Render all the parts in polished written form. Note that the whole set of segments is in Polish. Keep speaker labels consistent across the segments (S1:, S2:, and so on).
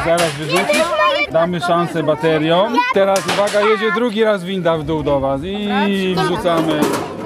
S1: zaraz wyrzucić. Damy szansę bateriom. Teraz uwaga, jedzie drugi raz winda w dół do was i wrzucamy.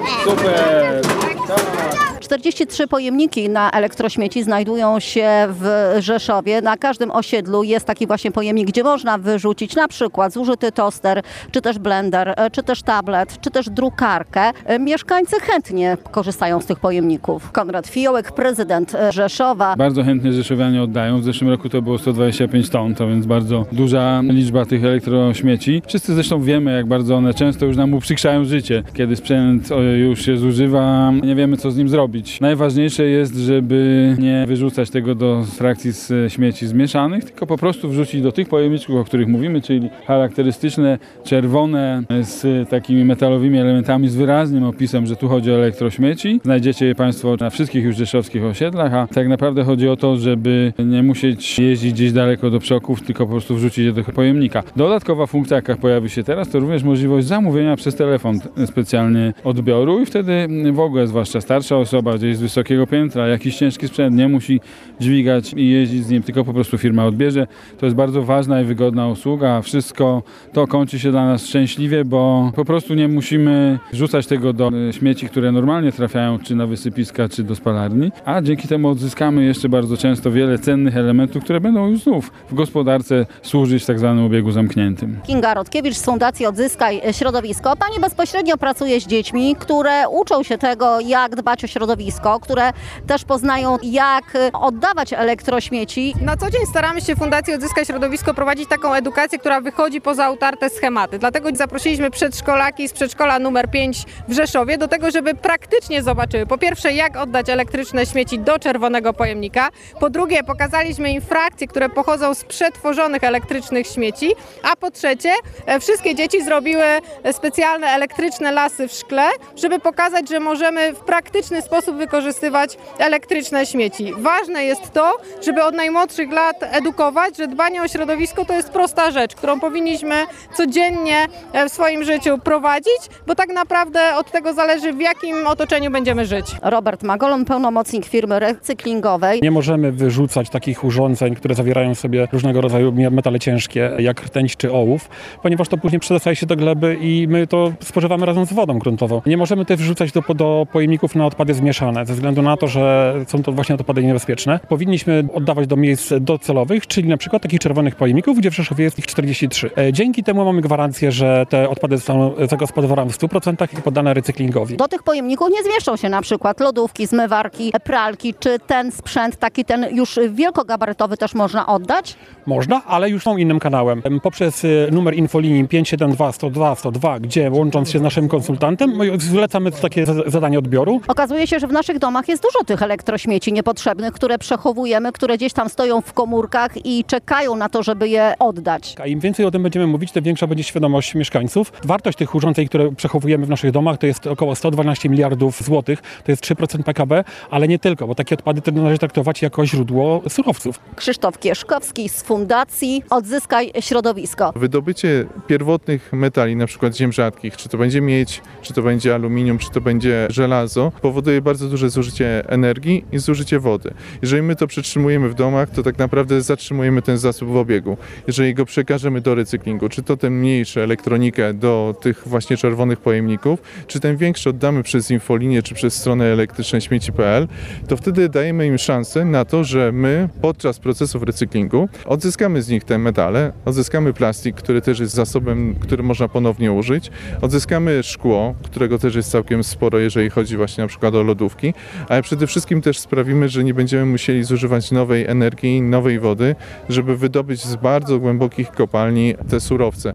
S1: Super! Tak.
S2: 43 pojemniki na elektrośmieci znajdują się w Rzeszowie. Na każdym osiedlu jest taki właśnie pojemnik, gdzie można wyrzucić na przykład zużyty toster, czy też blender, czy też tablet, czy też drukarkę. Mieszkańcy chętnie korzystają z tych pojemników. Konrad Fiołek, prezydent Rzeszowa.
S1: Bardzo chętnie rzeszowianie oddają. W zeszłym roku to było 125 ton, to więc bardzo duża liczba tych elektrośmieci. Wszyscy zresztą wiemy, jak bardzo one często już nam uprzykrzają życie. Kiedy sprzęt już się zużywa, nie wiemy, co z nim zrobić. Najważniejsze jest, żeby nie wyrzucać tego do frakcji z śmieci zmieszanych, tylko po prostu wrzucić do tych pojemniczków, o których mówimy, czyli charakterystyczne, czerwone, z takimi metalowymi elementami, z wyraźnym opisem, że tu chodzi o elektrośmieci. Znajdziecie je Państwo na wszystkich już rzeszowskich osiedlach, a tak naprawdę chodzi o to, żeby nie musieć jeździć gdzieś daleko do przoków, tylko po prostu wrzucić je do pojemnika. Dodatkowa funkcja, jaka pojawi się teraz, to również możliwość zamówienia przez telefon specjalnie odbioru i wtedy w ogóle, zwłaszcza starsza osoba, gdzieś z wysokiego piętra, jakiś ciężki sprzęt nie musi dźwigać i jeździć z nim, tylko po prostu firma odbierze. To jest bardzo ważna i wygodna usługa. Wszystko to kończy się dla nas szczęśliwie, bo po prostu nie musimy wrzucać tego do śmieci, które normalnie trafiają czy na wysypiska, czy do spalarni, a dzięki temu odzyskamy jeszcze bardzo często wiele cennych elementów, które będą już znów w gospodarce służyć w tak zwanym obiegu zamkniętym.
S2: Kinga Rodkiewicz z Fundacji Odzyskaj Środowisko. Pani bezpośrednio pracuje z dziećmi, które uczą się tego, jak dbać o środowisko, które też poznają, jak oddawać elektrośmieci.
S3: Na co dzień staramy się w Fundacji Odzyskaj Środowisko prowadzić taką edukację, która wychodzi poza utarte schematy. Dlatego zaprosiliśmy przedszkolaki z przedszkola numer 5 w Rzeszowie do tego, żeby praktycznie zobaczyły, po pierwsze, jak oddać elektryczne śmieci do czerwonego pojemnika, po drugie, pokazaliśmy im frakcje, które pochodzą z przetworzonych elektrycznych śmieci, a po trzecie, wszystkie dzieci zrobiły specjalne elektryczne lasy w szkle, żeby pokazać, że możemy w praktyczny sposób wykorzystywać elektryczne śmieci. Ważne jest to, żeby od najmłodszych lat edukować, że dbanie o środowisko to jest prosta rzecz, którą powinniśmy codziennie w swoim życiu prowadzić, bo tak naprawdę od tego zależy, w jakim otoczeniu będziemy żyć.
S2: Robert Magolon, pełnomocnik firmy recyklingowej.
S4: Nie możemy wyrzucać takich urządzeń, które zawierają w sobie różnego rodzaju metale ciężkie, jak rtęć czy ołów, ponieważ to później przedostaje się do gleby i my to spożywamy razem z wodą gruntową. Nie możemy też wrzucać do pojemników na odpady zmieszane, ze względu na to, że są to właśnie odpady niebezpieczne. Powinniśmy oddawać do miejsc docelowych, czyli na przykład takich czerwonych pojemników, gdzie w Rzeszowie jest ich 43. Dzięki temu mamy gwarancję, że te odpady zostaną zagospodarowane w 100% i poddane recyklingowi.
S2: Do tych pojemników nie zmieszczą się na przykład lodówki, zmywarki, pralki. Czy ten sprzęt, ten już wielkogabarytowy też można oddać?
S4: Można, ale już są innym kanałem. Poprzez numer infolinii 572 102 102, gdzie łącząc się z naszym konsultantem, zlecamy takie zadanie odbioru.
S2: Okazuje się, że w naszych domach jest dużo tych elektrośmieci niepotrzebnych, które przechowujemy, które gdzieś tam stoją w komórkach i czekają na to, żeby je oddać.
S4: A im więcej o tym będziemy mówić, tym większa będzie świadomość mieszkańców. Wartość tych urządzeń, które przechowujemy w naszych domach, to jest około 112 miliardów złotych, to jest 3% PKB, ale nie tylko, bo takie odpady należy traktować jako źródło surowców.
S2: Krzysztof Kieszkowski z Fundacji Odzyskaj Środowisko.
S5: Wydobycie pierwotnych metali, na przykład ziem rzadkich, czy to będzie miedź, czy to będzie aluminium, czy to będzie żelazo, powoduje bardzo duże zużycie energii i zużycie wody. Jeżeli my to przetrzymujemy w domach, to tak naprawdę zatrzymujemy ten zasób w obiegu. Jeżeli go przekażemy do recyklingu, czy to ten mniejszy elektronikę do tych właśnie czerwonych pojemników, czy ten większy oddamy przez infolinię, czy przez stronę elektryczneśmieci.pl, to wtedy dajemy im szansę na to, że my podczas procesów recyklingu odzyskamy z nich te metale, odzyskamy plastik, który też jest zasobem, który można ponownie użyć, odzyskamy szkło, którego też jest całkiem sporo, jeżeli chodzi właśnie na przykład o lodówki, ale przede wszystkim też sprawimy, że nie będziemy musieli zużywać nowej energii, nowej wody, żeby wydobyć z bardzo głębokich kopalni te surowce.